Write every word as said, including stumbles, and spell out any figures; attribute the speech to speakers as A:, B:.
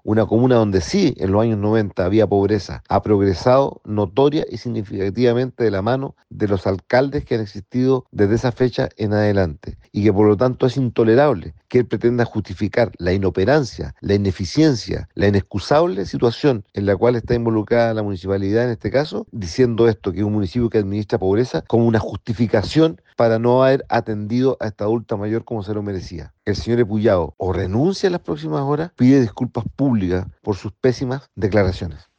A: una comuna donde sí en los años noventa había pobreza, ha progresado notoria y significativamente de la mano de los alcaldes que han existido desde esa fecha en adelante y que por lo tanto es intolerable que él pretenda justificar la inoperancia, la ineficiencia, la inexcusable situación en la cual está involucrada la municipalidad en este caso, diciendo esto, que es un municipio que administra pobreza, como una justificación para no haber atendido a esta adulta mayor como se lo merecía. El señor Epullado o renuncia en las próximas horas, pide disculpas públicas por sus pésimas declaraciones.